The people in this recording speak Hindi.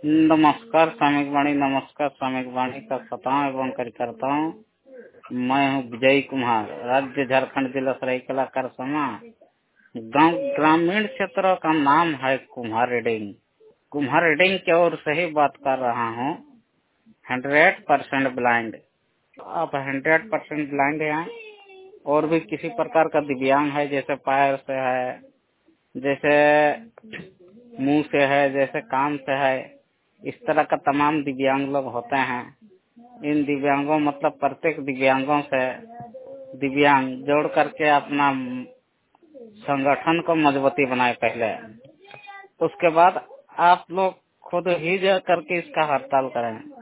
नमस्कार सामयिक वाणी, नमस्कार सामयिक वाणी का श्रोताओं एवं कार्यकर्ताओं। मैं हूँ विजय कुमार, राज्य झारखंड, जिला सरायकेला खरसावां। गांव ग्रामीण क्षेत्र का नाम है कुम्हारडीह। कुम्हारडीह की ओर से ही बात कर रहा हूँ। 100% ब्लाइंड। आप 100% ब्लाइंड हैं और भी किसी प्रकार का दिव्यांग है, जैसे पैर से है, जैसे मुंह से है, जैसे कान से है, इस तरह का तमाम दिव्यांग लोग होते हैं। इन दिव्यांगों मतलब प्रत्येक दिव्यांगों से दिव्यांग जोड़ करके अपना संगठन को मजबूती बनाए पहले, उसके बाद आप लोग खुद ही जा करके इसका हड़ताल करें।